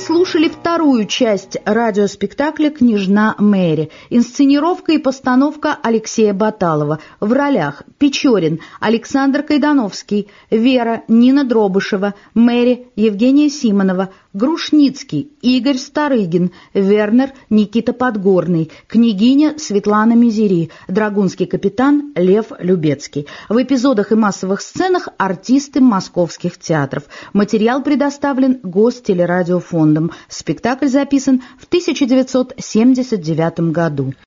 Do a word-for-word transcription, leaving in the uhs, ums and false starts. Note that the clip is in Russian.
слушали вторую часть радиоспектакля «Княжна Мэри». Инсценировка и постановка Алексея Баталова. В ролях Печорин Александр Кайдановский, Вера Нина Дробышева, Мэри Евгения Симонова, Грушницкий Игорь Старыгин, Вернер Никита Подгорный, княгиня Светлана Мизери, драгунский капитан Лев Любецкий. В эпизодах и массовых сценах артисты московских театров. Материал предоставлен Гостелерадиофондом. Спектакль записан в тысяча девятьсот семьдесят девятом году.